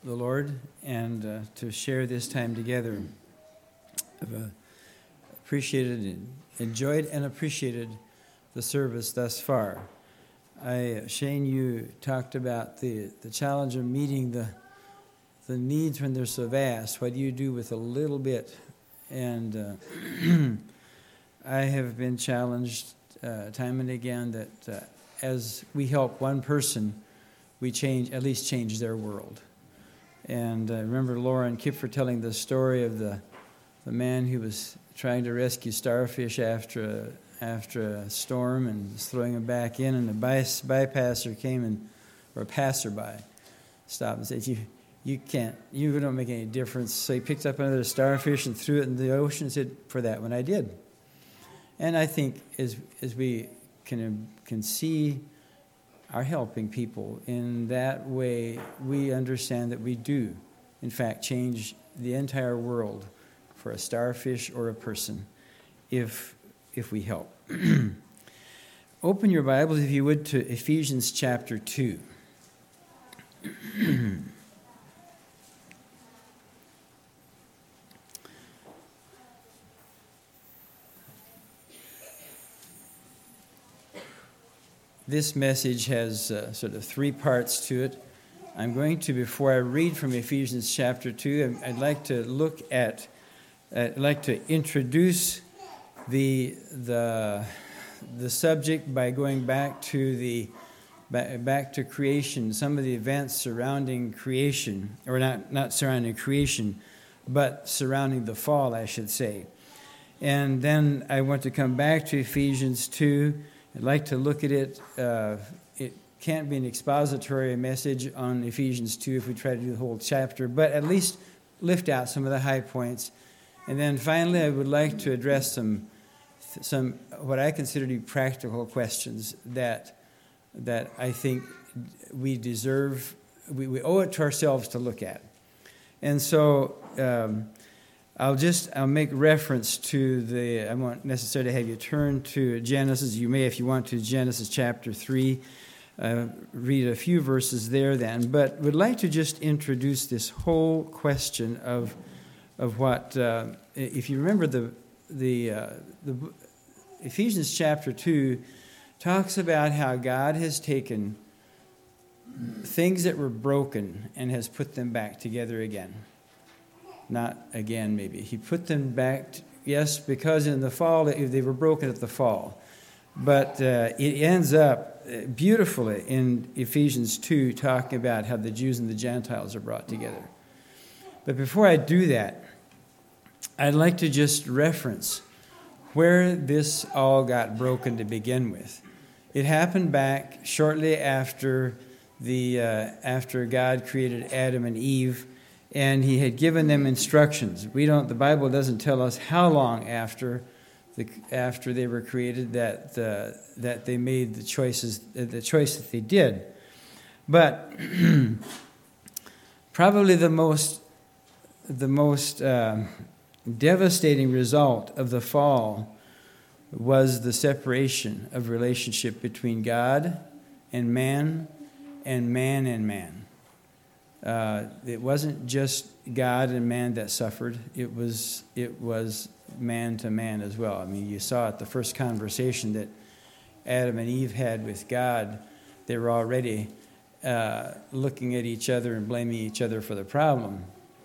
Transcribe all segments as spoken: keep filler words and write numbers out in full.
the Lord and uh, to share this time together. I've uh, appreciated and enjoyed and appreciated the service thus far. I, Shane, you talked about the, the challenge of meeting the the needs when they're so vast. What do you do with a little bit? And uh, I have been challenged uh, time and again that uh, as we help one person, we change, at least change their world. And I remember Laura and Kipfer telling the story of the the man who was trying to rescue starfish after a, after a storm and was throwing them back in, and the by, bypasser came and, or a passerby, stopped and said, you you can't, you don't make any difference. So he picked up another starfish and threw it in the ocean and said, for that one I did. And I think as as we can can see are helping people in that way, we understand that we do, in fact, change the entire world for a starfish or a person if if we help. Open your Bibles, if you would, to Ephesians chapter two. This message has uh, sort of three parts to it. I'm going to, before I read from Ephesians chapter two, I'd like to look at, uh, I'd like to introduce the the the subject by going back to the back, back to creation, some of the events surrounding creation, or not not surrounding creation, but surrounding the fall, I should say. And then I want to come back to Ephesians two. I'd like to look at it. Uh, it can't be an expository message on Ephesians two if we try to do the whole chapter, but at least lift out some of the high points. And then finally, I would like to address some, some what I consider to be practical questions that that I think we deserve, we, we owe it to ourselves to look at. And so um, I'll just, I'll make reference to the, I won't necessarily have you turn to Genesis. You may, if you want to, Genesis chapter three. Uh, read a few verses there then. But would like to just introduce this whole question of of what, uh, if you remember the, the, uh, the Ephesians chapter two talks about how God has taken things that were broken and has put them back together again. Not again, maybe. He put them back, to, yes, because in the fall, they were broken at the fall. But uh, it ends up beautifully in Ephesians two, talking about how the Jews and the Gentiles are brought together. But before I do that, I'd like to just reference where this all got broken to begin with. It happened back shortly after the uh, after God created Adam and Eve, and he had given them instructions. We don't. The Bible doesn't tell us how long after the after they were created that uh, that they made the choices, the choice that they did. But probably the most the most uh, devastating result of the fall was the separation of relationship between God and man, and man and man. Uh, it wasn't just God and man that suffered. It was it was man to man as well. I mean, you saw at the first conversation that Adam and Eve had with God, they were already uh, looking at each other and blaming each other for the problem.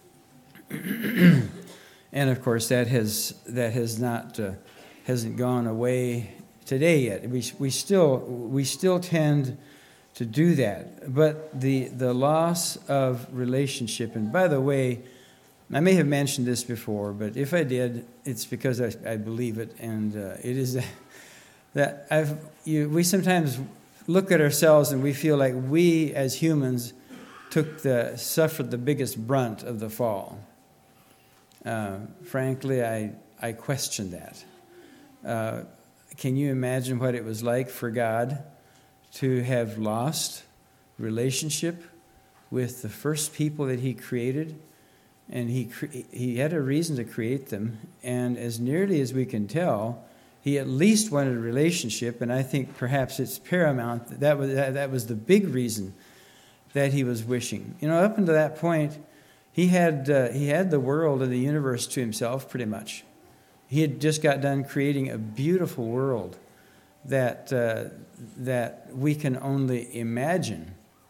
And of course, that has that has not uh, hasn't gone away today yet. We we still we still tend to do that. But the the loss of relationship, and by the way, I may have mentioned this before, but if I did, it's because I, I believe it, and uh, it is that, that I've you, we sometimes look at ourselves and we feel like we as humans took the suffered the biggest brunt of the fall. Uh, frankly, I I question that. Uh, can you imagine what it was like for God to have lost relationship with the first people that he created? And he cre- he had a reason to create them. And as nearly as we can tell, he at least wanted a relationship. And I think perhaps it's paramount that that was, that, that was the big reason that he was wishing. You know, up until that point, he had uh, he had the world and the universe to himself pretty much. He had just got done creating a beautiful world that uh, that we can only imagine.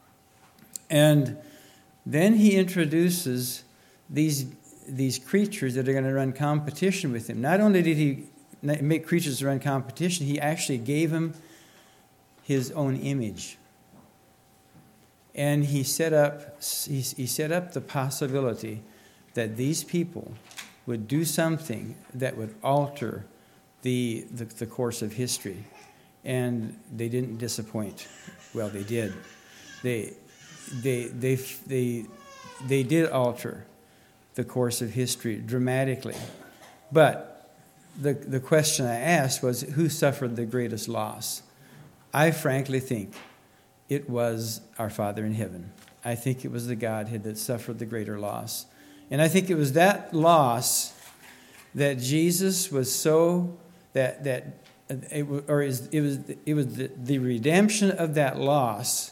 And then he introduces these these creatures that are going to run competition with him. Not only did he make creatures run competition, he actually gave him his own image. And he set up he, he set up the possibility that these people would do something that would alter the, the the course of history. And they didn't disappoint. Well, they did. They they they they they did alter the course of history dramatically. But the the question I asked was, who suffered the greatest loss? I frankly think it was our Father in heaven. I think it was the Godhead that suffered the greater loss. And I think it was that loss that Jesus was so, that, that it, or is, it was, it was the, the redemption of that loss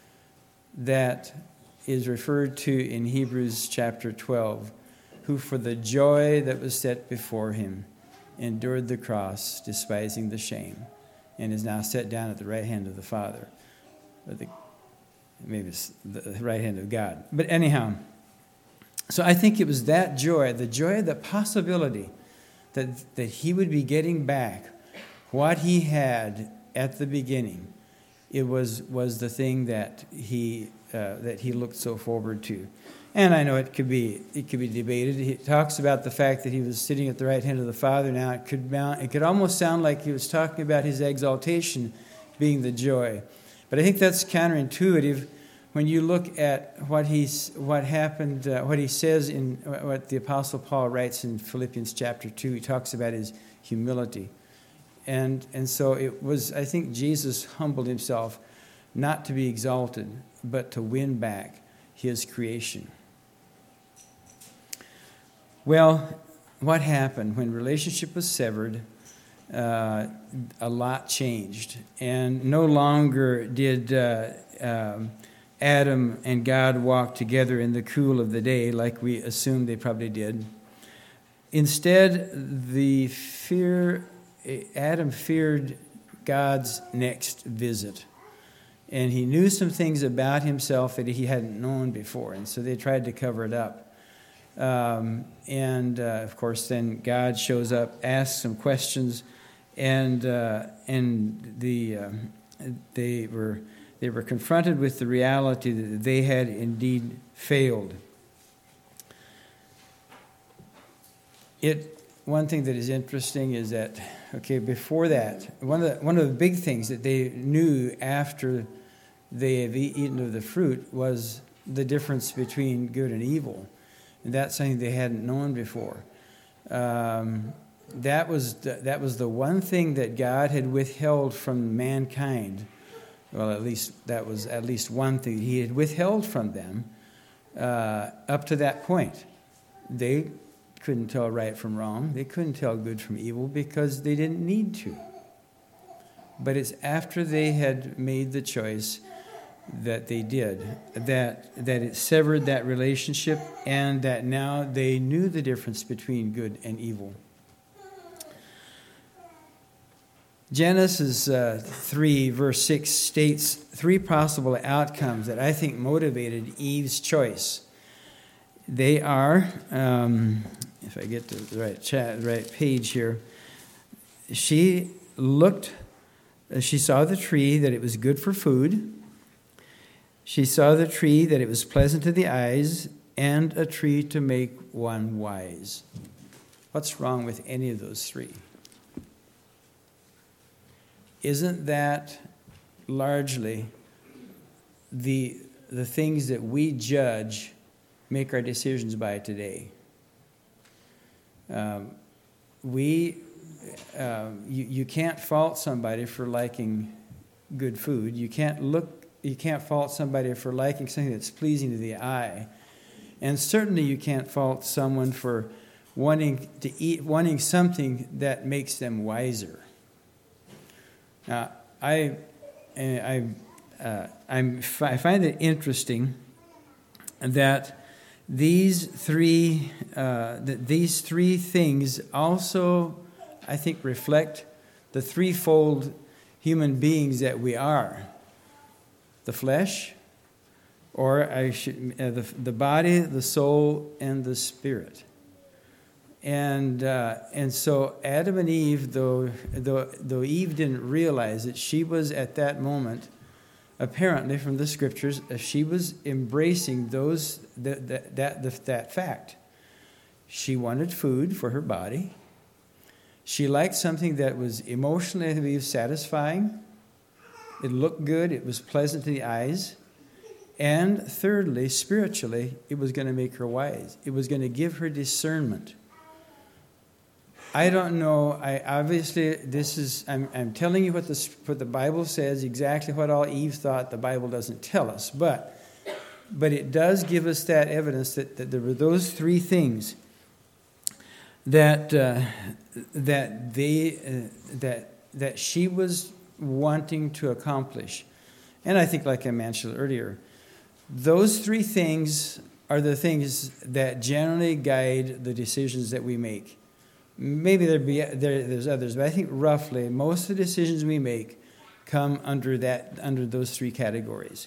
that is referred to in Hebrews chapter twelve, who for the joy that was set before him endured the cross, despising the shame, and is now set down at the right hand of the Father. Or the, maybe it's the right hand of God. But anyhow, so I think it was that joy, the joy of the possibility that, that he would be getting back what he had at the beginning. It was was the thing that he uh, that he looked so forward to. And I know it could be it could be debated. He talks about the fact that he was sitting at the right hand of the Father. Now it could mount, it could almost sound like he was talking about his exaltation being the joy. But I think that's counterintuitive when you look at what he's what happened, uh, what he says in what the Apostle Paul writes in Philippians chapter two. He talks about his humility, and and so it was. I think Jesus humbled himself, not to be exalted, but to win back his creation. Well, what happened when relationship was severed? Uh, a lot changed, and no longer did uh, um, Adam and God walk together in the cool of the day like we assumed they probably did. Instead, the fear Adam feared God's next visit, and he knew some things about himself that he hadn't known before, and so they tried to cover it up. Um, and uh, of course, then God shows up, asks some questions. And uh, and the uh, they were they were confronted with the reality that they had indeed failed. It one thing that is interesting is that okay before that one of the, one of the big things that they knew after they had eaten of the fruit was the difference between good and evil, and that's something they hadn't known before. Um, That was the, that was the one thing that God had withheld from mankind. Well, at least that was at least one thing he had withheld from them uh, up to that point. They couldn't tell right from wrong. They couldn't tell good from evil because they didn't need to. But it's after they had made the choice that they did, that that it severed that relationship, and that now they knew the difference between good and evil. Genesis uh, three, verse six states three possible outcomes that I think motivated Eve's choice. They are, um, if I get to the right chat, right page here, she looked, she saw the tree that it was good for food. She saw the tree that it was pleasant to the eyes, and a tree to make one wise. What's wrong with any of those three? Isn't that largely the the things that we judge, make our decisions by today? Um, we um, you, you can't fault somebody for liking good food. You can't look. You can't fault somebody for liking something that's pleasing to the eye, and certainly you can't fault someone for wanting to eat, wanting something that makes them wiser. Now, I, I, uh, I'm, I find it interesting that these three uh, that these three things also, I think, reflect the threefold human beings that we are: the flesh, or I should, uh, the the body, the soul, and the spirit. And uh, and so Adam and Eve, though though though Eve didn't realize it, she was at that moment, apparently from the scriptures, she was embracing those that that that, that fact. She wanted food for her body. She liked something that was emotionally satisfying. It looked good. It was pleasant to the eyes. And thirdly, spiritually, it was going to make her wise. It was going to give her discernment. I don't know. I obviously this is. I'm, I'm telling you what the what the Bible says. Exactly what all Eve thought. The Bible doesn't tell us, but but it does give us that evidence that, that there were those three things that uh, that they uh, that that she was wanting to accomplish. And I think, like I mentioned earlier, those three things are the things that generally guide the decisions that we make. Maybe there be there, there's others, but I think roughly most of the decisions we make come under that under those three categories.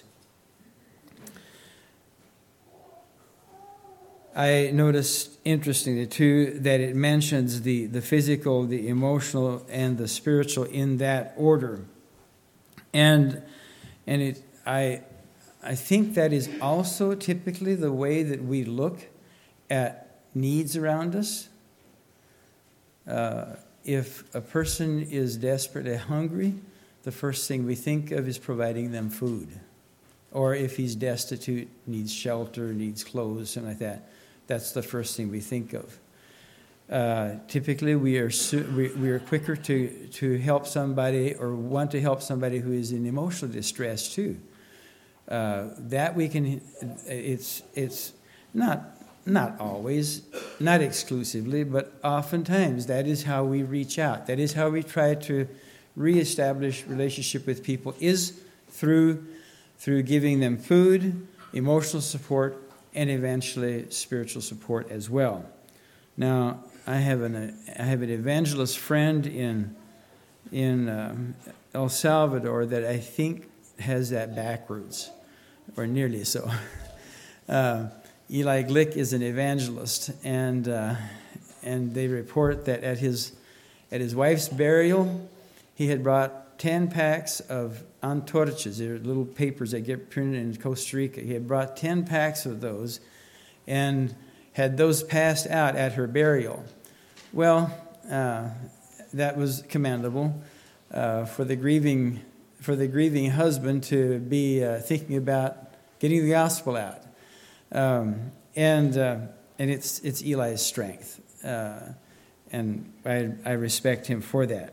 I noticed, interestingly too, that it mentions the, the physical, the emotional, and the spiritual in that order, and and it I I think that is also typically the way that we look at needs around us. Uh, if a person is desperately hungry, the first thing we think of is providing them food. Or if he's destitute, needs shelter, needs clothes, something like that, that's the first thing we think of. Uh, typically, we are su- we, we are quicker to, to help somebody or want to help somebody who is in emotional distress too. Uh, that we can, it's it's not. Not always, not exclusively, but oftentimes that is how we reach out. That is how we try to reestablish relationship with people, is through through giving them food, emotional support, and eventually spiritual support as well. Now, I have an I have an evangelist friend in in um, El Salvador that I think has that backwards, or nearly so. uh, Eli Glick is an evangelist, and uh, and they report that at his at his wife's burial, he had brought ten packs of antorchas. They're little papers that get printed in Costa Rica. He had brought ten packs of those, and had those passed out at her burial. Well, uh, that was commendable uh, for the grieving for the grieving husband to be uh, thinking about getting the gospel out. Um, and uh, and it's it's Eli's strength, uh, and I I respect him for that.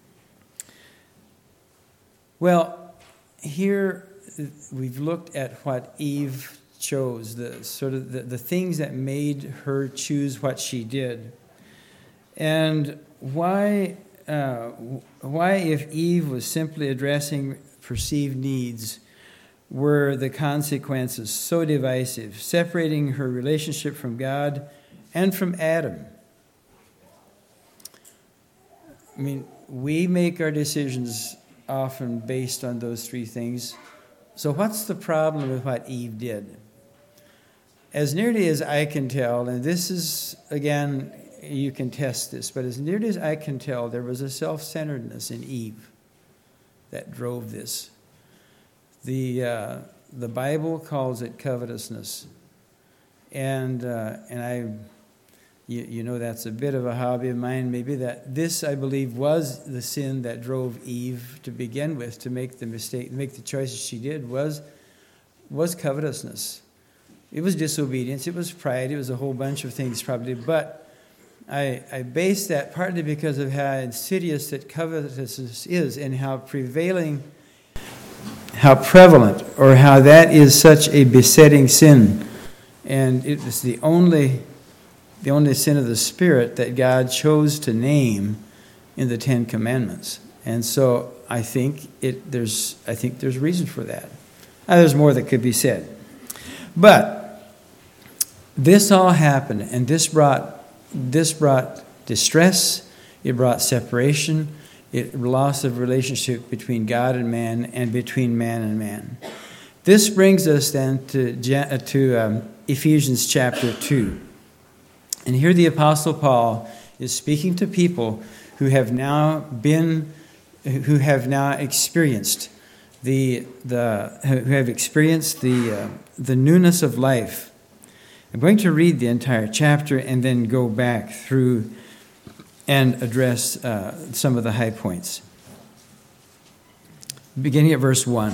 Well, here we've looked at what Eve chose, the sort of the, the things that made her choose what she did, and why uh, why if Eve was simply addressing perceived needs, were the consequences so divisive, separating her relationship from God and from Adam? I mean, we make our decisions often based on those three things. So what's the problem with what Eve did? As nearly as I can tell, and this is, again, you can test this, but as nearly as I can tell, there was a self-centeredness in Eve that drove this. The uh, the Bible calls it covetousness, and uh, and I, you, you know that's a bit of a hobby of mine. Maybe that this I believe was the sin that drove Eve to begin with, to make the mistake, make the choices she did, was was covetousness. It was disobedience. It was pride. It was a whole bunch of things probably, but I I base that partly because of how insidious that covetousness is and how prevailing. How prevalent, or how that is such a besetting sin, and it was the only, the only sin of the spirit that God chose to name in the Ten Commandments. And so I think it there's I think there's reason for that. Now, there's more that could be said. But this all happened, and this brought this brought distress, it brought separation, it loss of relationship between God and man and between man and man. This brings us then to, to um, Ephesians chapter two. And here the Apostle Paul is speaking to people who have now been, who have now experienced the, the who have experienced the, uh, the newness of life. I'm going to read the entire chapter and then go back through and address uh, some of the high points. Beginning at verse one.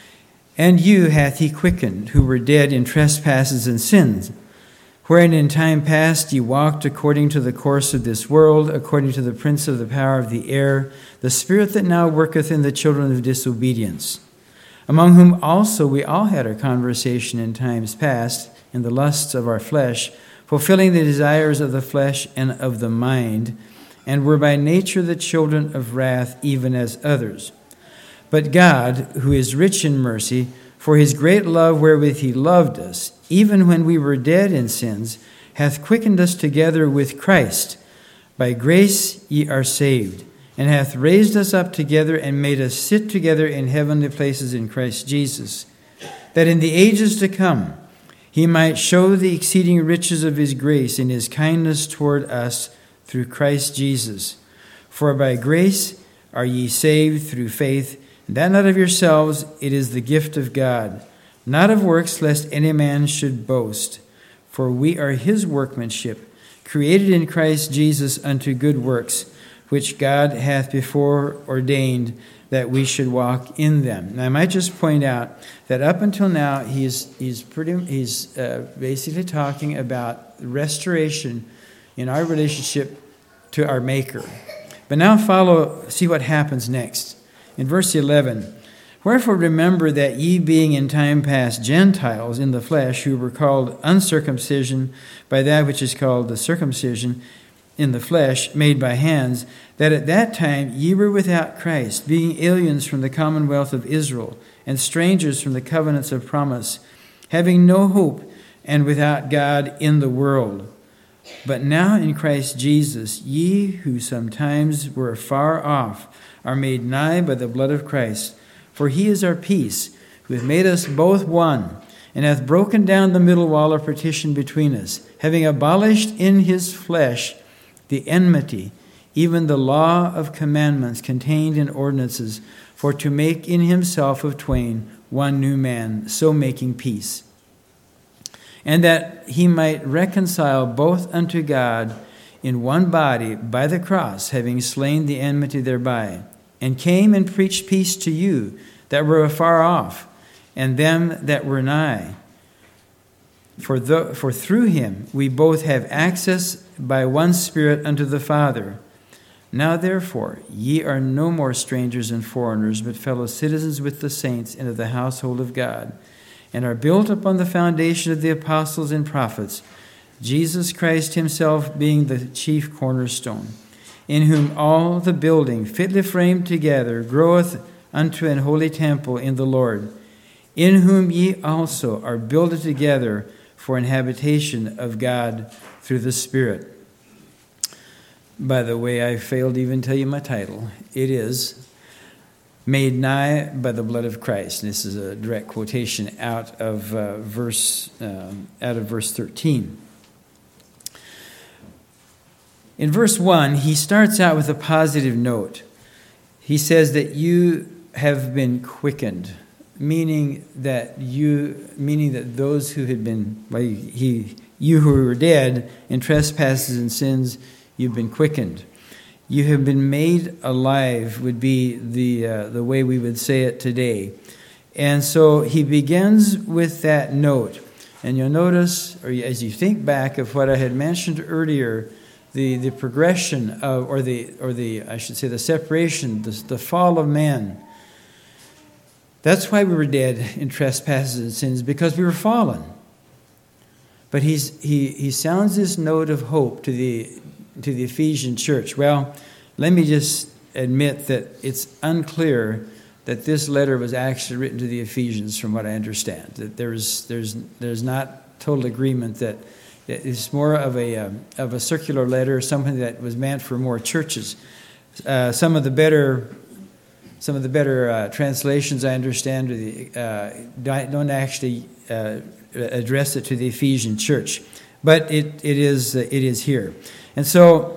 And you hath he quickened, who were dead in trespasses and sins, wherein in time past ye walked according to the course of this world, according to the prince of the power of the air, the spirit that now worketh in the children of disobedience, among whom also we all had our conversation in times past, in the lusts of our flesh, fulfilling the desires of the flesh and of the mind, and were by nature the children of wrath, even as others. But God, who is rich in mercy, for his great love wherewith he loved us, even when we were dead in sins, hath quickened us together with Christ. By grace ye are saved, and hath raised us up together and made us sit together in heavenly places in Christ Jesus, that in the ages to come he might show the exceeding riches of his grace in his kindness toward us through Christ Jesus. For by grace are ye saved through faith, and that not of yourselves, it is the gift of God, not of works, lest any man should boast. For we are his workmanship, created in Christ Jesus unto good works, which God hath before ordained that we should walk in them. Now, I might just point out that up until now, he's he's pretty he's uh, basically talking about restoration in our relationship to our Maker. But now follow, see what happens next. In verse eleven, wherefore remember that ye being in time past Gentiles in the flesh, who were called uncircumcision by that which is called the circumcision in the flesh, made by hands, that at that time ye were without Christ, being aliens from the commonwealth of Israel, and strangers from the covenants of promise, having no hope, and without God in the world. But now in Christ Jesus, ye who sometimes were far off are made nigh by the blood of Christ. For he is our peace, who hath made us both one, and hath broken down the middle wall of partition between us, having abolished in his flesh the enmity, even the law of commandments contained in ordinances, for to make in himself of twain one new man, so making peace. And that he might reconcile both unto God in one body by the cross, having slain the enmity thereby, and came and preached peace to you that were afar off, and them that were nigh. For, the, for through him we both have access by one Spirit unto the Father. Now therefore ye are no more strangers and foreigners, but fellow citizens with the saints and of the household of God, and are built upon the foundation of the apostles and prophets, Jesus Christ himself being the chief cornerstone, in whom all the building fitly framed together groweth unto an holy temple in the Lord, in whom ye also are builded together for an habitation of God through the Spirit. By the way, I failed to even tell you my title. It is Made Nigh by the Blood of Christ. This is a direct quotation out of uh, verse um, out of verse thirteen. In verse one, he starts out with a positive note. He says that you have been quickened, meaning that you, meaning that those who had been, well, he, you who were dead in trespasses and sins, you've been quickened. You have been made alive would be the uh, the way we would say it today. And so he begins with that note. And you'll notice, or as you think back of what I had mentioned earlier, the, the progression of, or the, or the, I should say, the separation, the, the fall of man. That's why we were dead in trespasses and sins, because we were fallen. But he's, he, he sounds this note of hope to the to the Ephesian church. Well, let me just admit that it's unclear that this letter was actually written to the Ephesians, from what I understand. That there's there's there's not total agreement that it's more of a um, of a circular letter, something that was meant for more churches. Uh, some of the better some of the better uh, translations, I understand, uh, don't actually uh, address it to the Ephesian church, but it it is uh, it is here, and so.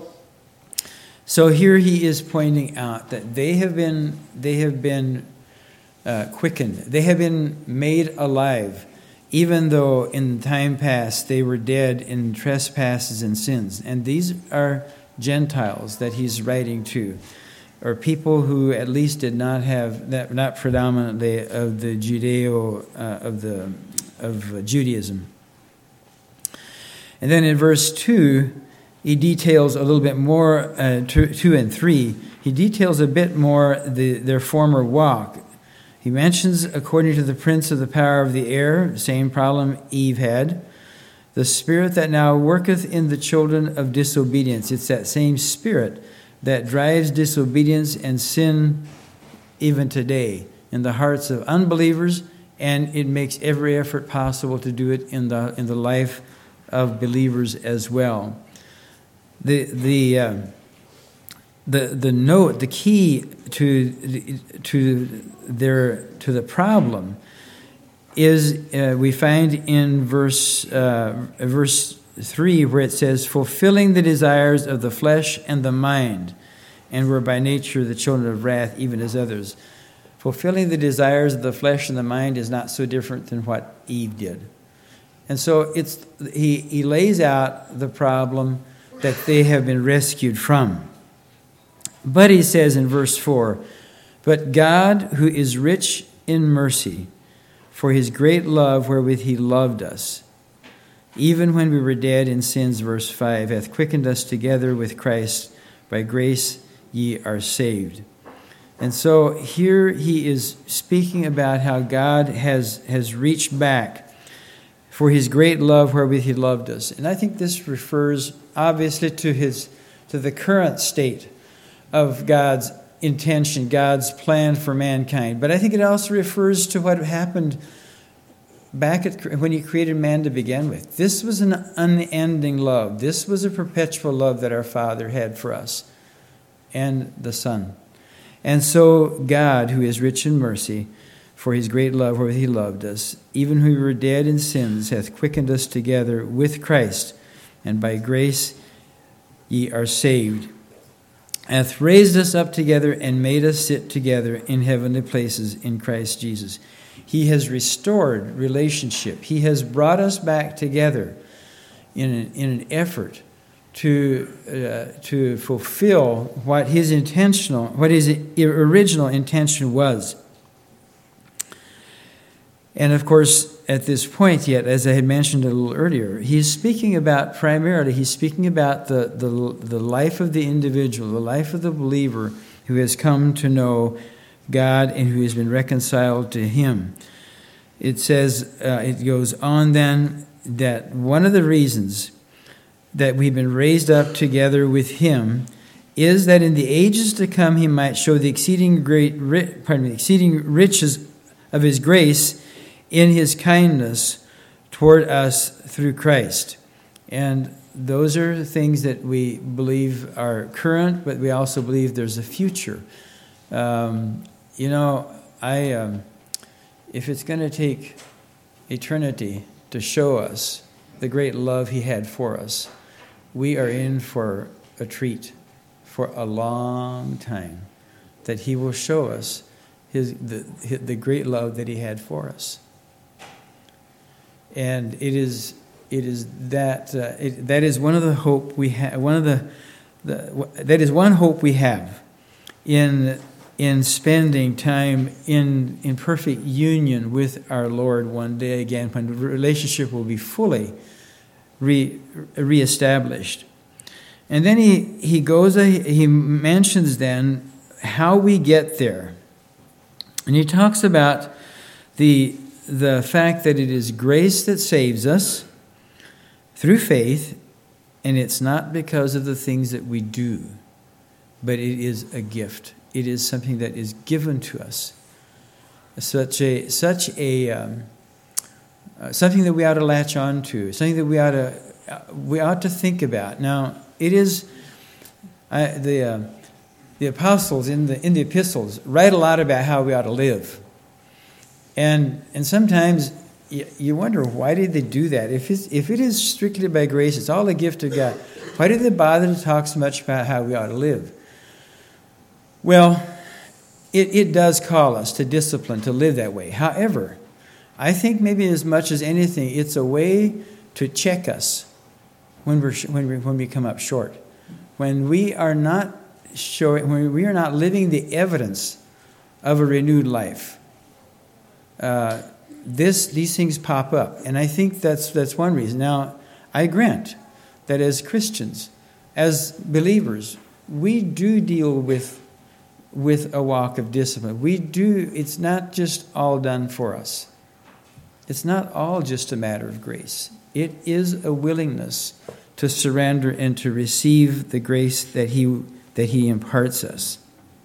So here he is pointing out that they have been they have been uh, quickened. They have been made alive, even though in time past they were dead in trespasses and sins. And these are Gentiles that he's writing to, or people who at least did not have that, not predominantly of the Judeo uh, of the of Judaism. And then in verse two. He details a little bit more, uh, two, two and three, he details a bit more the, their former walk. He mentions, according to the prince of the power of the air, same problem Eve had, the spirit that now worketh in the children of disobedience. It's that same spirit that drives disobedience and sin even today in the hearts of unbelievers, and it makes every effort possible to do it in the in the life of believers as well. The the uh, the the note, the key to to their to the problem is uh, we find in verse uh, verse three, where it says, "Fulfilling the desires of the flesh and the mind, and were by nature the children of wrath, even as others." Fulfilling the desires of the flesh and the mind is not so different than what Eve did, and so it's he he lays out the problem that they have been rescued from. But he says in verse four, "But God, who is rich in mercy, for his great love wherewith he loved us, even when we were dead in sins," verse five, "hath quickened us together with Christ. By grace ye are saved." And so here he is speaking about how God has, has reached back for his great love wherewith he loved us. And I think this refers obviously to his to the current state of God's intention, God's plan for mankind. But I think it also refers to what happened back at when he created man to begin with. This was an unending love. This was a perpetual love that our Father had for us and the Son. And so God, who is rich in mercy, for his great love wherewith he loved us, even when we were dead in sins, hath quickened us together with Christ, and by grace ye are saved, hath raised us up together and made us sit together in heavenly places in Christ Jesus. He has restored relationship. He has brought us back together in an, in an effort to uh, to fulfill what his intentional, what his original intention was. And of course, at this point yet, as I had mentioned a little earlier, he's speaking about primarily, he's speaking about the, the, the life of the individual, the life of the believer who has come to know God and who has been reconciled to him. It says, uh, it goes on then, that one of the reasons that we've been raised up together with him is that in the ages to come he might show the exceeding great, pardon me, exceeding riches of his grace in his kindness toward us through Christ. And those are things that we believe are current, but we also believe there's a future. Um, you know, I um, if it's going to take eternity to show us the great love he had for us, we are in for a treat for a long time, that he will show us his the, the great love that he had for us. And it is it is that uh, it, that is one of the hope we have. One of the, the that is one hope we have in in spending time in in perfect union with our Lord one day again, when the relationship will be fully re reestablished. And then he he goes he mentions then how we get there, and he talks about the. the fact that it is grace that saves us through faith, and it's not because of the things that we do, but it is a gift. It is something that is given to us. Such a such a um, uh, something that we ought to latch on to. Something that we ought to uh, we ought to think about. Now, it is uh, the uh, the apostles in the in the epistles write a lot about how we ought to live, and and sometimes you, you wonder, why did they do that? If it's, if it is strictly by grace, it's all a gift of God. Why did they bother to talk so much about how we ought to live? Well, it, it does call us to discipline, to live that way. However, I think maybe as much as anything, it's a way to check us when we're when we when we come up short, when we are not showing, when we are not living the evidence of a renewed life. Uh, this these things pop up, and I think that's that's one reason. Now, I grant that as Christians, as believers, we do deal with with a walk of discipline. We do. It's not just all done for us. It's not all just a matter of grace. It is a willingness to surrender and to receive the grace that he that he imparts us.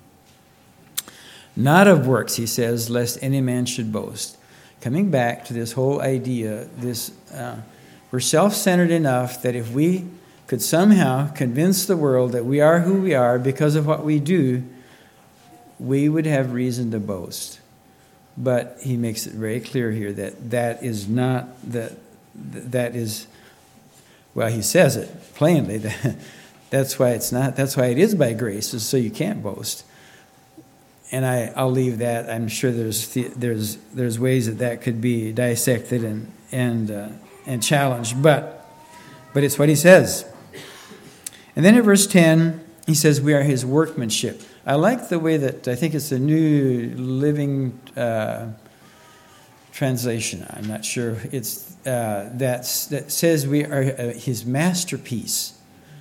Not of works, he says, lest any man should boast. Coming back to this whole idea, this uh, we're self-centered enough that if we could somehow convince the world that we are who we are because of what we do, we would have reason to boast. But he makes it very clear here that that is not, that that is, well, he says it plainly. That, that's why it's not, that's why it is by grace, is so you can't boast. And I, I'll leave that. I'm sure there's there's there's ways that that could be dissected and and uh, and challenged, but but it's what he says. And then in verse ten, he says, we are his workmanship. I like the way that, I think it's the New Living uh, Translation. I'm not sure. It's uh, that's, that says we are uh, his masterpiece.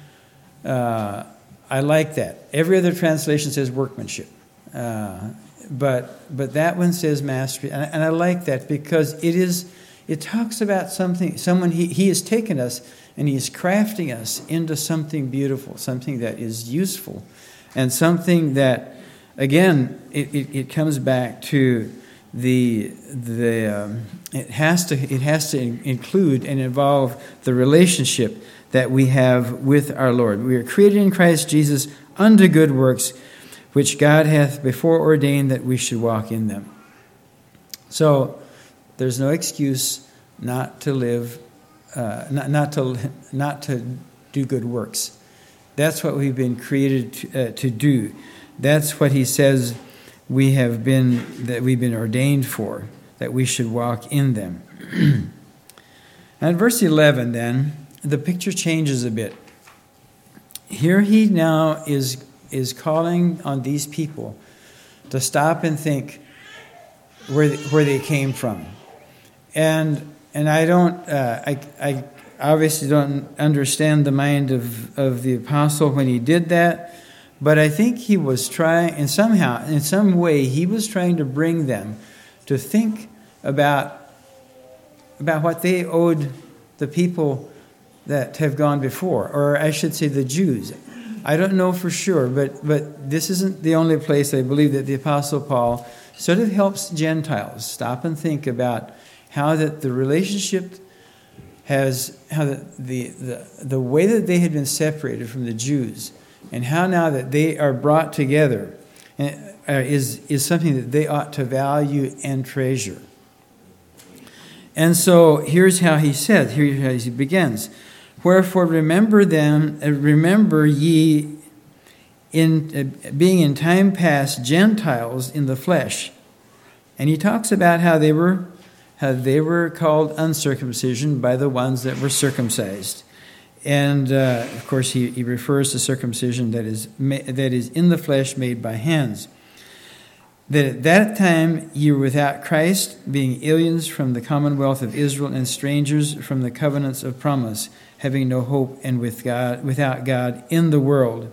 Uh, I like that. Every other translation says workmanship. Uh, but but that one says mastery, and I, and I like that because it is it talks about something, someone he, he has taken us and he is crafting us into something beautiful, something that is useful, and something that, again, it, it, it comes back to the the um, it has to it has to include and involve the relationship that we have with our Lord. We are created in Christ Jesus unto good works, which God hath before ordained that we should walk in them. So there's no excuse not to live, uh, not, not to not to do good works. That's what we've been created to, uh, to do. That's what he says we have been that we've been ordained for, that we should walk in them. And verse eleven, then the picture changes a bit. Here he now is. is calling on these people to stop and think where they, where they came from, and and I don't uh, I I obviously don't understand the mind of, of the apostle when he did that, but I think he was trying, and somehow in some way he was trying to bring them to think about about what they owed the people that have gone before, or I should say the Jews. I don't know for sure, but but this isn't the only place I believe that the Apostle Paul sort of helps Gentiles stop and think about how that the relationship has, how the the, the, the way that they had been separated from the Jews, and how now that they are brought together is, is something that they ought to value and treasure. And so here's how he said, here's how he begins. Wherefore remember them, uh, remember ye in uh, being in time past Gentiles in the flesh. And he talks about how they were how they were called uncircumcision by the ones that were circumcised. And uh, of course he, he refers to circumcision that is ma- that is in the flesh, made by hands. That at that time ye were without Christ, being aliens from the commonwealth of Israel and strangers from the covenants of promise, having no hope and with God, without God in the world.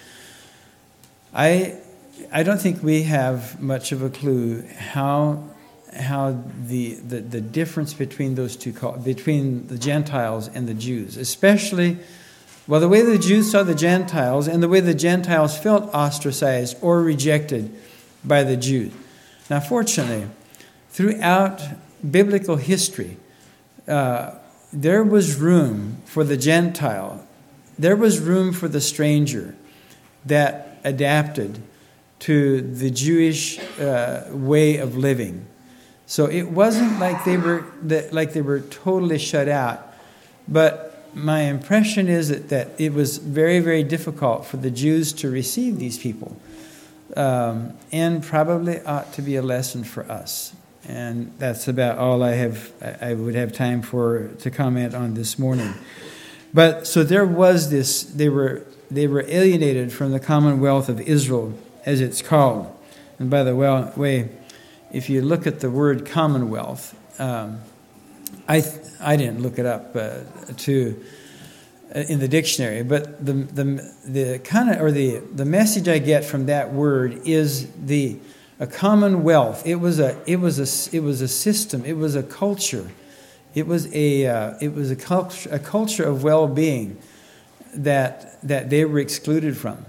I I don't think we have much of a clue how how the the, the difference between those two between the Gentiles and the Jews, especially Well, the way the Jews saw the Gentiles and the way the Gentiles felt ostracized or rejected by the Jews. Now, fortunately, throughout biblical history, uh, there was room for the Gentile. There was room for the stranger that adapted to the Jewish uh, way of living. So it wasn't like they were like they were totally shut out. But my impression is that, that it was very, very difficult for the Jews to receive these people. Um, and probably ought to be a lesson for us. And that's about all I have. I would have time for to comment on this morning. But so there was this. They were they were alienated from the commonwealth of Israel, as it's called. And by the way, if you look at the word commonwealth, um, I I didn't look it up uh, to uh, in the dictionary, but the the the kind of or the the message I get from that word is the a commonwealth. It was a it was a it was a system. It was a culture. It was a uh, it was a culture a culture of well-being that that they were excluded from.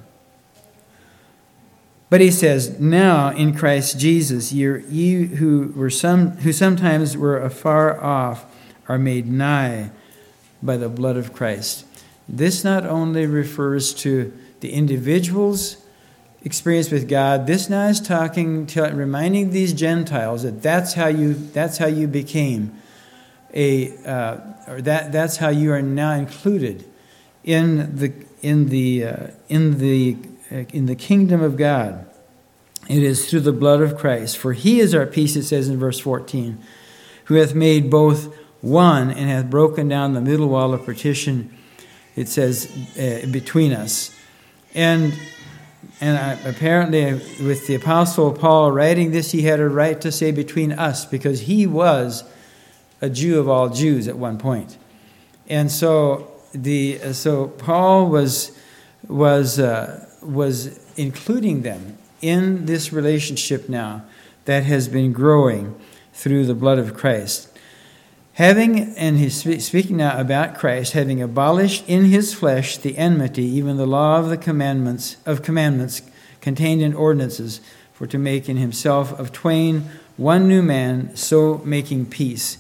But he says, now in Christ Jesus, you you who were some who sometimes were afar off are made nigh by the blood of Christ. This not only refers to the individual's experience with God. This now is talking, to, reminding these Gentiles that that's how you that's how you became a uh, or that that's how you are now included in the in the uh, in the uh, in the kingdom of God. It is through the blood of Christ. For he is our peace, it says in verse fourteen, who hath made both one and hath broken down the middle wall of partition, it says, uh, between us. And and I, apparently with the Apostle Paul writing this, he had a right to say between us, because he was a Jew of all Jews at one point. And so the so Paul was was uh, was including them in this relationship now that has been growing through the blood of Christ. Having, and he's speaking now about Christ, having abolished in his flesh the enmity, even the law of the commandments of commandments contained in ordinances, for to make in himself of twain one new man, so making peace,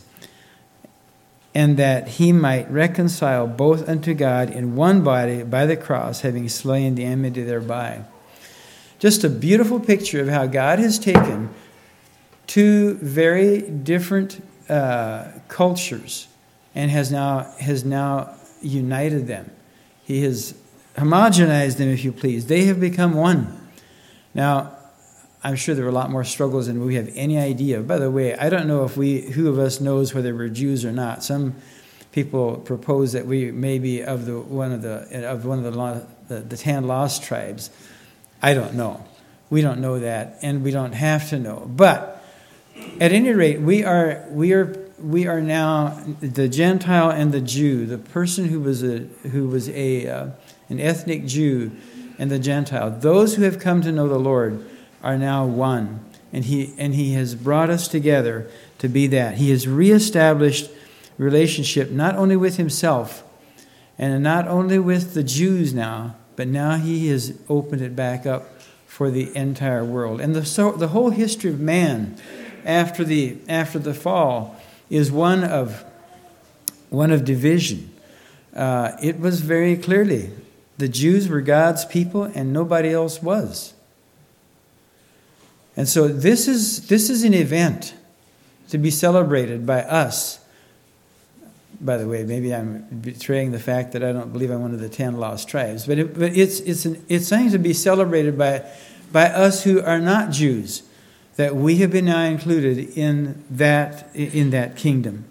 and that he might reconcile both unto God in one body by the cross, having slain the enmity thereby. Just a beautiful picture of how God has taken two very different uh, cultures and has now has now united them. He has homogenized them, if you please. They have become one. Now, I'm sure there are a lot more struggles than we have any idea. By the way, I don't know if we, who of us knows whether we're Jews or not. Some people propose that we may be of the one of the of one of the the, the ten lost tribes. I don't know. We don't know that, and we don't have to know. But at any rate, we are we are we are now the Gentile and the Jew, the person who was a who was a uh, an ethnic Jew and the Gentile. Those who have come to know the Lord are now one, and he and he has brought us together to be that. He has reestablished relationship not only with himself and not only with the Jews now, but now he has opened it back up for the entire world. And the so, the whole history of man after the after the fall is one of one of division. Uh, it was very clearly the Jews were God's people and nobody else was. And so this is this is an event to be celebrated by us. By the way, maybe I'm betraying the fact that I don't believe I'm one of the ten lost tribes, but it, but it's it's an, it's something to be celebrated by by us who are not Jews, that we have been now included in that in that kingdom.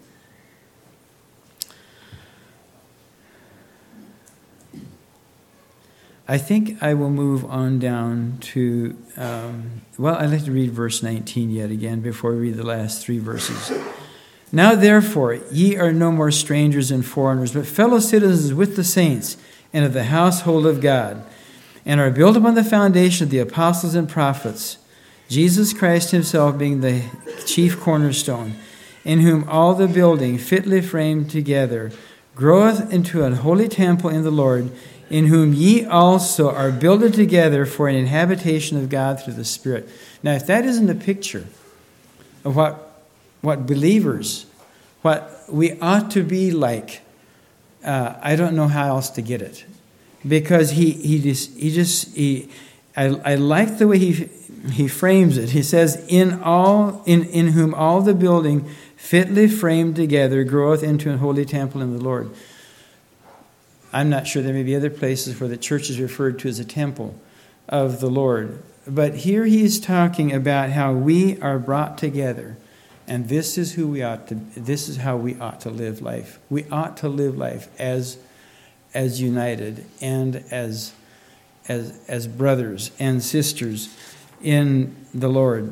I think I will move on down to um, well, I'd like to read verse nineteen yet again before we read the last three verses. Now, therefore, ye are no more strangers and foreigners, but fellow citizens with the saints and of the household of God, and are built upon the foundation of the apostles and prophets, Jesus Christ himself being the chief cornerstone, in whom all the building fitly framed together groweth into an holy temple in the Lord, in whom ye also are builded together for an inhabitation of God through the Spirit. Now, if that isn't a picture of what, what believers, what we ought to be like, uh, I don't know how else to get it. Because he he just, he just he, I, I like the way he he frames it. He says, in all in, in whom all the building fitly framed together groweth into an holy temple in the Lord. I'm not sure, there may be other places where the church is referred to as a temple of the Lord. But here he's talking about how we are brought together, and this is who we ought to. This is how we ought to live life. We ought to live life as as united and as as as brothers and sisters in the Lord.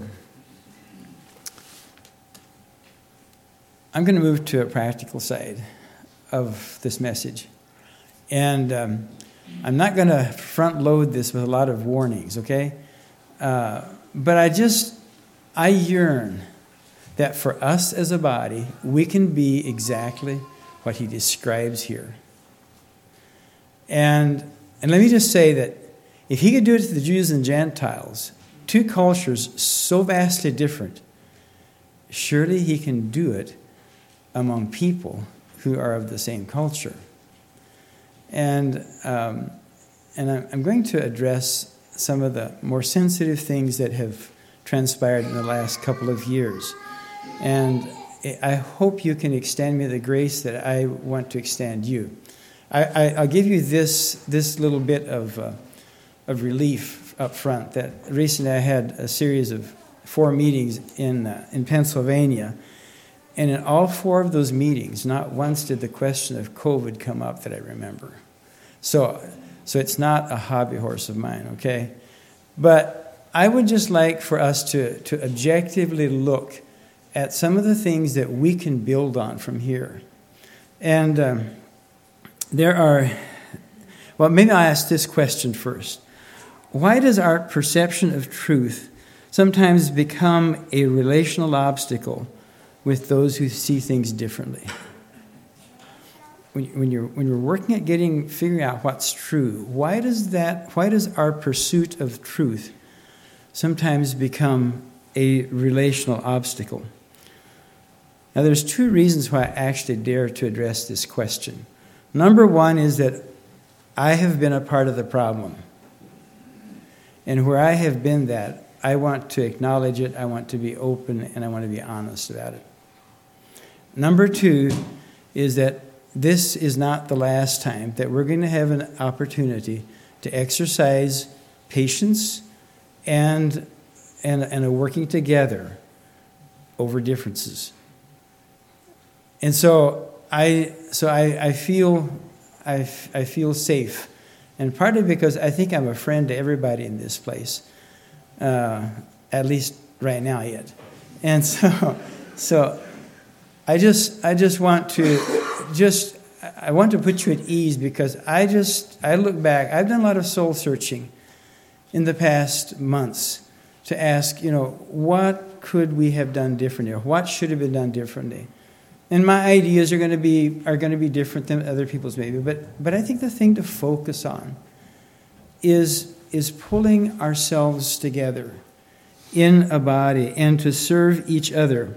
I'm going to move to a practical side of this message. And um, I'm not going to front load this with a lot of warnings, okay? Uh, but I just, I yearn that for us as a body, we can be exactly what he describes here. And and let me just say that if he could do it to the Jews and Gentiles, two cultures so vastly different, surely he can do it among people who are of the same culture. And um, and I'm going to address some of the more sensitive things that have transpired in the last couple of years. And I hope you can extend me the grace that I want to extend you. I, I, I'll give you this this little bit of uh, of relief up front. That recently I had a series of four meetings in uh, in Pennsylvania. And in all four of those meetings, not once did the question of COVID come up that I remember. So, so it's not a hobby horse of mine, okay? But I would just like for us to, to objectively look at some of the things that we can build on from here. And um, there are, well, maybe I'll ask this question first. Why does our perception of truth sometimes become a relational obstacle with those who see things differently? When, when you're when you're working at getting figuring out what's true, why does that? Why does our pursuit of truth sometimes become a relational obstacle? Now, there's two reasons why I actually dare to address this question. Number one is that I have been a part of the problem, and where I have been that, I want to acknowledge it. I want to be open, and I want to be honest about it. Number two is that this is not the last time that we're going to have an opportunity to exercise patience and and, and a working together over differences. And so I so I, I feel I, I feel safe, and partly because I think I'm a friend to everybody in this place, uh, at least right now yet, and so so. I just I just want to just I want to put you at ease, because I just I look back. I've done a lot of soul searching in the past months to ask, you know, what could we have done differently, or what should have been done differently? And my ideas are going to be are going to be different than other people's maybe, but but I think the thing to focus on is is pulling ourselves together in a body and to serve each other.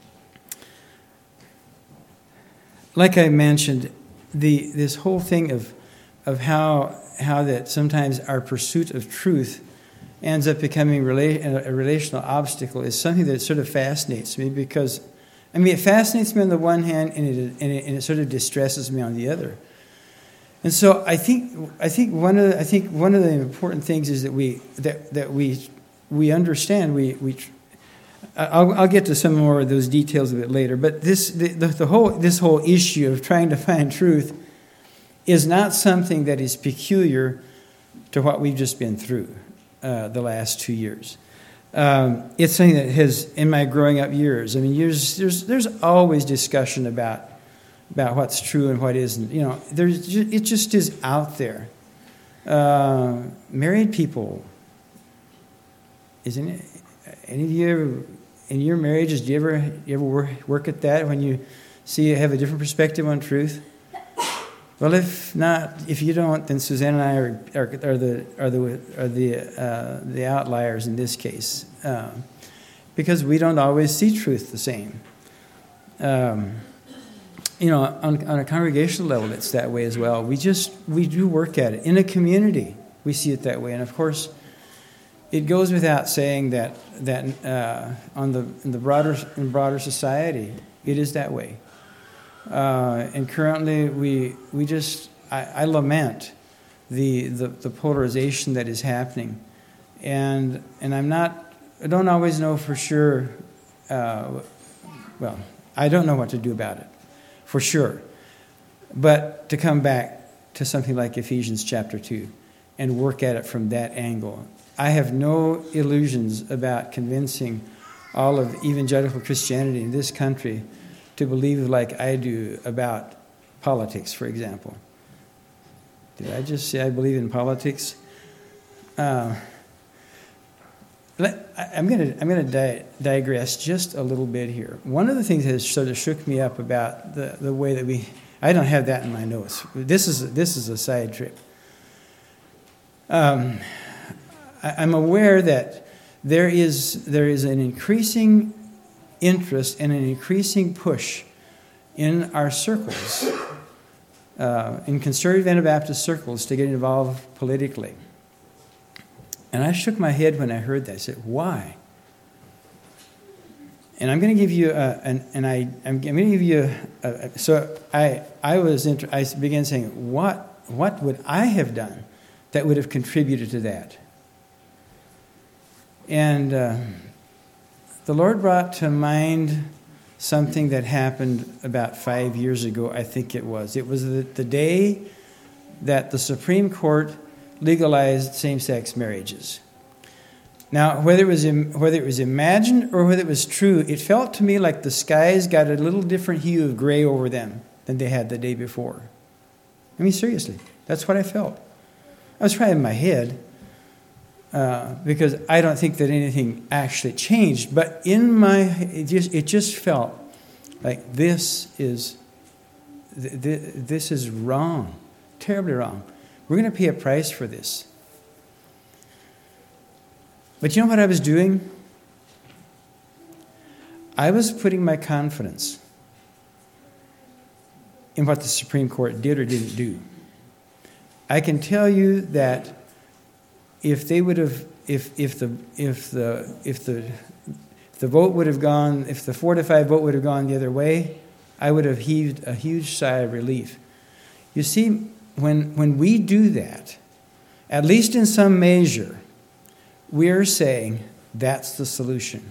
Like I mentioned, the this whole thing of of how how that sometimes our pursuit of truth ends up becoming rela- a relational obstacle is something that sort of fascinates me, because, I mean, it fascinates me on the one hand, and it and it, and it sort of distresses me on the other. And so I think I think one of the, I think one of the important things is that we that that we we understand we we. I'll, I'll get to some more of those details a bit later, but this the, the, the whole this whole issue of trying to find truth is not something that is peculiar to what we've just been through uh, the last two years. Um, it's something that has, in my growing up years, I mean, years, there's there's always discussion about about what's true and what isn't. You know, there's just, it just is out there. Uh, married people, isn't it? Any of you ever, in your marriages, do you ever you ever work, work at that when you see you have a different perspective on truth? Well, if not, if you don't, then Suzanne and I are, are, are the are the are the uh, the outliers in this case, uh, because we don't always see truth the same. Um, you know, on, on a congregational level, it's that way as well. We just we do work at it in a community. We see it that way, and of course, it goes without saying that that uh, on the in the broader in broader society, it is that way. Uh, and currently, we we just I, I lament the, the the polarization that is happening, and and I'm not I don't always know for sure. Uh, well, I don't know what to do about it, for sure. But to come back to something like Ephesians chapter two, and work at it from that angle, I have no illusions about convincing all of evangelical Christianity in this country to believe like I do about politics, for example. Did I just say I believe in politics? Uh, let, I, I'm going to I'm going to di- digress just a little bit here. One of the things that has sort of shook me up about the, the way that we I don't have that in my notes. This is this is a side trip. Um, I, I'm aware that there is there is an increasing interest and an increasing push in our circles, uh, in conservative Anabaptist circles, to get involved politically. And I shook my head when I heard that. I said, "Why?" And I'm going to give you, a, an, and I, I'm, I'm going to give you. A, a, so I, I was, inter, I began saying, "What, what would I have done that would have contributed to that?" And uh, the Lord brought to mind something that happened about five years ago, I think it was. It was the, the day that the Supreme Court legalized same-sex marriages. Now, whether it was whether it was imagined or whether it was true, it felt to me like the skies got a little different hue of gray over them than they had the day before. I mean, seriously, that's what I felt. I was trying in my head, Uh, because I don't think that anything actually changed, but in my it just it just felt like this is th- th- this is wrong, terribly wrong. We're going to pay a price for this. But you know what I was doing? I was putting my confidence in what the Supreme Court did or didn't do. I can tell you that If they would have, if if the if the if the if the vote would have gone, if the four to five vote would have gone the other way, I would have heaved a huge sigh of relief. You see, when when we do that, at least in some measure, we are saying that's the solution.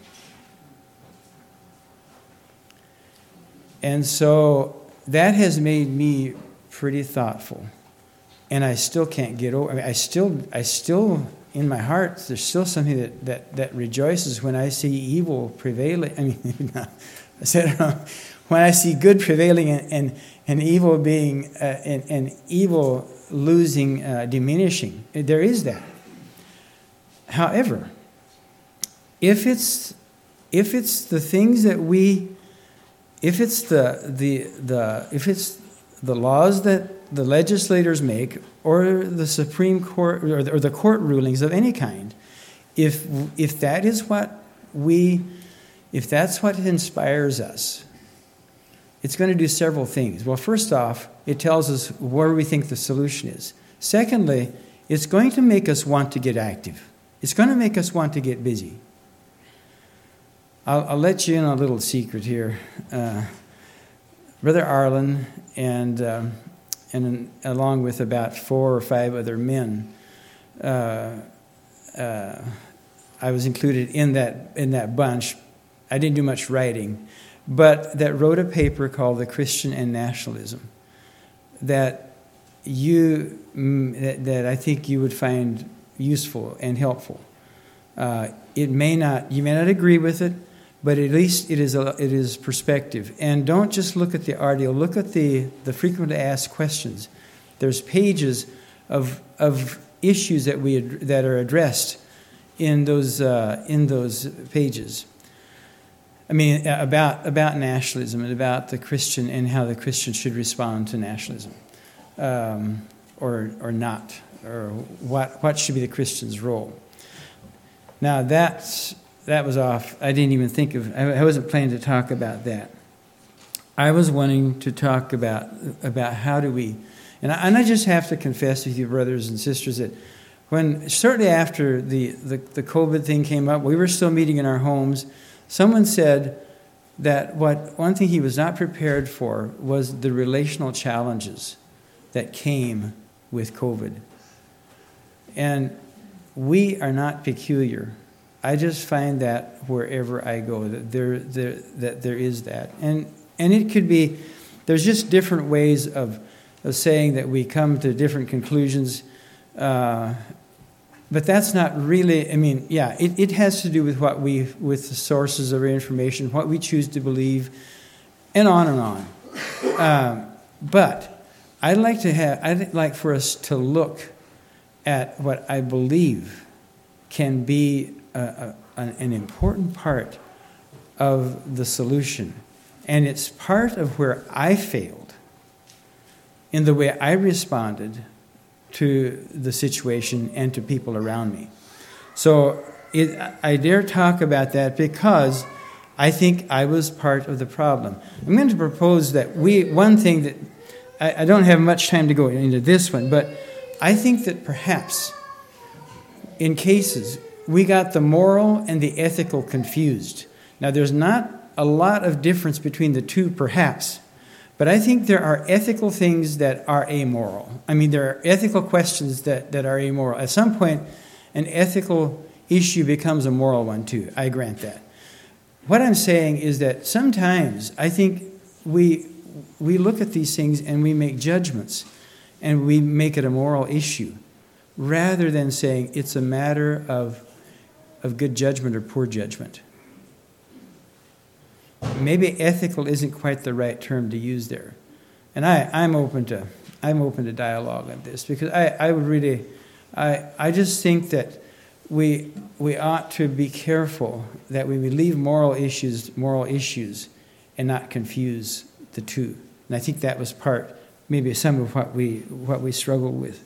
And so that has made me pretty thoughtful. And I still can't get over. I mean, I still, I still, in my heart, there's still something that, that, that rejoices when I see evil prevailing. I mean, I said when I see good prevailing and and, and evil being uh, and, and evil losing, uh, diminishing. There is that. However, if it's if it's the things that we, if it's the the the if it's the laws that the legislators make, or the Supreme Court, or the, or the court rulings of any kind, if if that is what we, if that's what inspires us, it's going to do several things. Well, first off, it tells us where we think the solution is. Secondly, it's going to make us want to get active. It's going to make us want to get busy. I'll, I'll let you in on a little secret here. Uh, Brother Arlen and um, and along with about four or five other men, uh, uh, I was included in that in that bunch. I didn't do much writing, but that wrote a paper called "The Christian and Nationalism," that you that, that I think you would find useful and helpful. Uh, it may not you may not agree with it, but at least it is a, it is perspective. And don't just look at the article. Look at the, the frequently asked questions. There's pages of of issues that we that are addressed in those uh, in those pages. I mean, about about nationalism and about the Christian and how the Christian should respond to nationalism. um, or or not, or what what should be the Christian's role. Now that's that was off. I didn't even think of. I wasn't planning to talk about that. I was wanting to talk about about how do we, and I, and I just have to confess with you, brothers and sisters, that when shortly after the, the, the COVID thing came up, we were still meeting in our homes. Someone said that what one thing he was not prepared for was the relational challenges that came with COVID. And we are not peculiar. I just find that wherever I go, that there, there, that there is that. And and it could be, there's just different ways of, of saying that we come to different conclusions. Uh, but that's not really, I mean, yeah, it, it has to do with what we, with the sources of our information, what we choose to believe, and on and on. Um, but I'd like to have, I'd like for us to look at what I believe can be a, a, an, an important part of the solution. And it's part of where I failed in the way I responded to the situation and to people around me. So it, I dare talk about that because I think I was part of the problem. I'm going to propose that we, one thing that, I, I don't have much time to go into this one, but I think that perhaps in cases we got the moral and the ethical confused. Now there's not a lot of difference between the two, perhaps. But I think there are ethical things that are amoral. I mean, there are ethical questions that, that are amoral. At some point, an ethical issue becomes a moral one, too. I grant that. What I'm saying is that sometimes I think we we look at these things and we make judgments and we make it a moral issue rather than saying it's a matter of, of good judgment or poor judgment. Maybe ethical isn't quite the right term to use there. And I, I'm open to I'm open to dialogue on this because I, I would really I I just think that we we ought to be careful that we leave moral issues moral issues and not confuse the two. And I think that was part, maybe some of what we what we struggle with.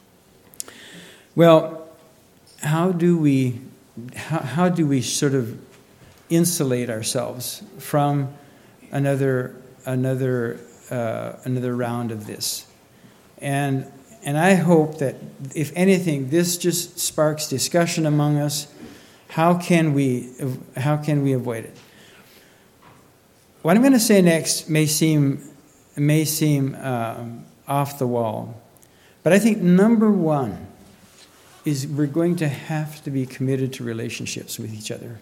Well, how do we how, how do we sort of insulate ourselves from another another uh, another round of this? And and I hope that if anything, this just sparks discussion among us. How can we how can we avoid it? What I'm going to say next may seem may seem um, off the wall, but I think number one is we're going to have to be committed to relationships with each other.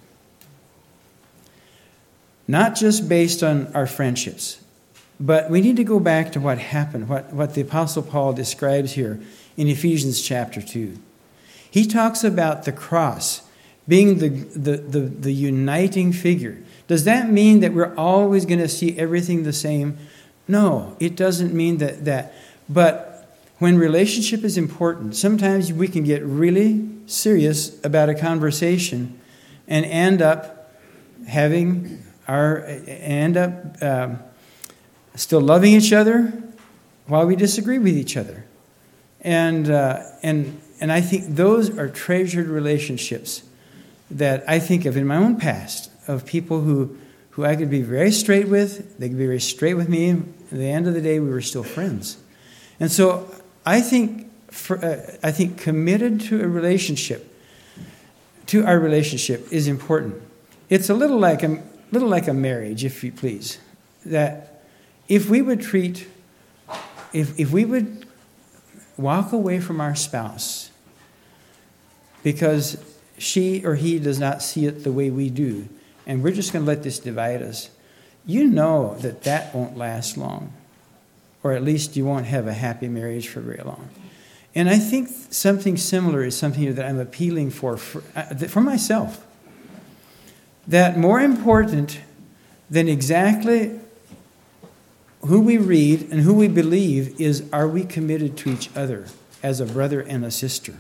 Not just based on our friendships, but we need to go back to what happened, what, what the Apostle Paul describes here in Ephesians chapter two. He talks about the cross being the, the, the, the uniting figure. Does that mean that we're always going to see everything the same? No, it doesn't mean that. that. But when relationship is important, sometimes we can get really serious about a conversation and end up having... Our end up um, still loving each other while we disagree with each other, and uh, and and I think those are treasured relationships that I think of in my own past of people who who I could be very straight with. They could be very straight with me. At the end of the day, we were still friends, and so I think for, uh, I think committed to a relationship, to our relationship is important. It's a little like a little like a marriage, if you please, that if we would treat, if if we would walk away from our spouse because she or he does not see it the way we do, and we're just going to let this divide us, you know that that won't last long, or at least you won't have a happy marriage for very long. And I think something similar is something that I'm appealing for for, uh, for myself. That more important than exactly who we read and who we believe is, are we committed to each other as a brother and a sister?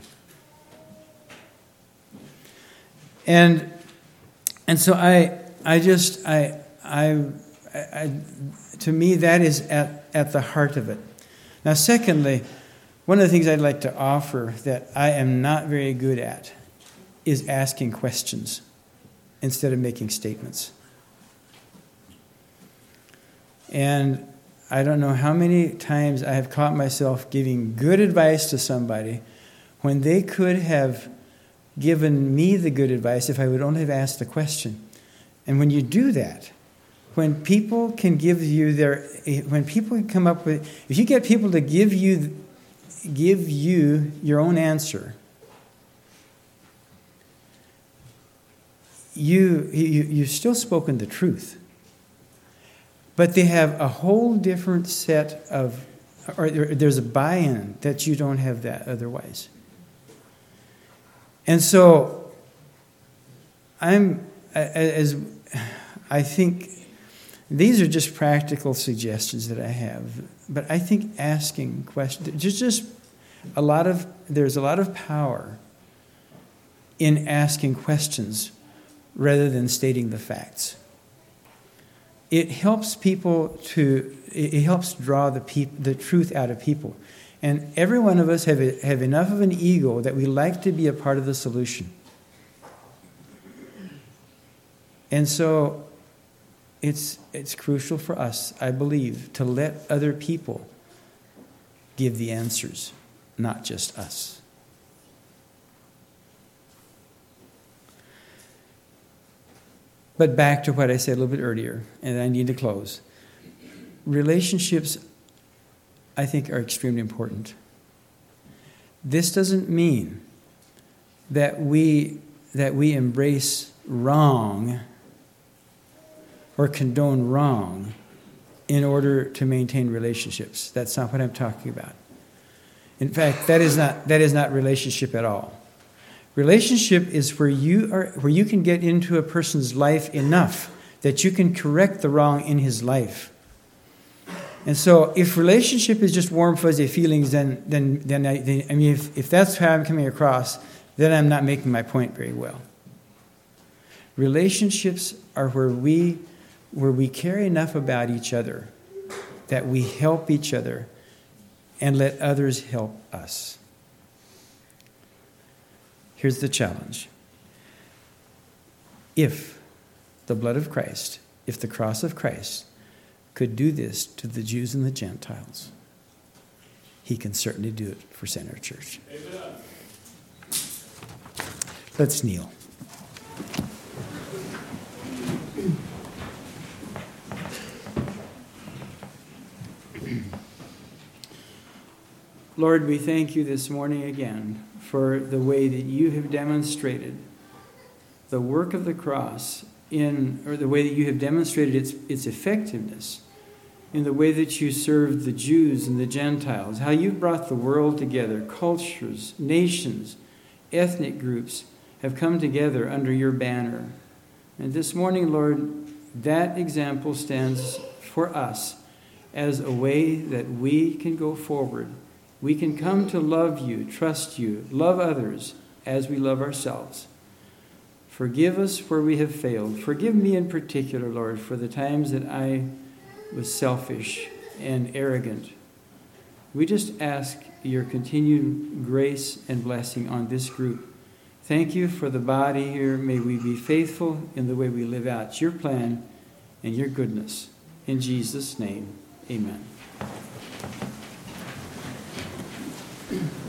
And and so I I just I I, I to me that is at, at the heart of it. Now, secondly, one of the things I'd like to offer that I am not very good at is asking questions instead of making statements. And I don't know how many times I have caught myself giving good advice to somebody when they could have given me the good advice if I would only have asked the question. And when you do that, when people can give you their, when people can come up with, if you get people to give you, give you your own answer, you, you you've still spoken the truth. But they have a whole different set of, or there's a buy-in that you don't have that otherwise. And so, I'm, as I think, these are just practical suggestions that I have. But I think asking questions, there's just a lot of, there's a lot of power in asking questions rather than stating the facts. It helps people to, it helps draw the peop, the truth out of people. And every one of us have, have enough of an ego that we like to be a part of the solution. And so it's, it's crucial for us, I believe, to let other people give the answers, not just us. But back to what I said a little bit earlier, and I need to close. Relationships, I think, are extremely important. This doesn't mean that we that we embrace wrong or condone wrong in order to maintain relationships. That's not what I'm talking about. In fact, that is not that is not relationship at all. Relationship is where you are, where you can get into a person's life enough that you can correct the wrong in his life. And so, if relationship is just warm, fuzzy feelings, then then then I, then, I mean, if, if that's how I'm coming across, then I'm not making my point very well. Relationships are where we where we care enough about each other that we help each other and let others help us. Here's the challenge. If the blood of Christ, if the cross of Christ could do this to the Jews and the Gentiles, he can certainly do it for Center Church. Amen. Let's kneel. Lord, we thank you this morning again for the way that you have demonstrated the work of the cross in, or the way that you have demonstrated its, its effectiveness in the way that you served the Jews and the Gentiles, how you've brought the world together, cultures, nations, ethnic groups have come together under your banner. And this morning, Lord, that example stands for us as a way that we can go forward. We can come to love you, trust you, love others as we love ourselves. Forgive us where we have failed. Forgive me in particular, Lord, for the times that I was selfish and arrogant. We just ask your continued grace and blessing on this group. Thank you for the body here. May we be faithful in the way we live out your plan and your goodness. In Jesus' name, amen.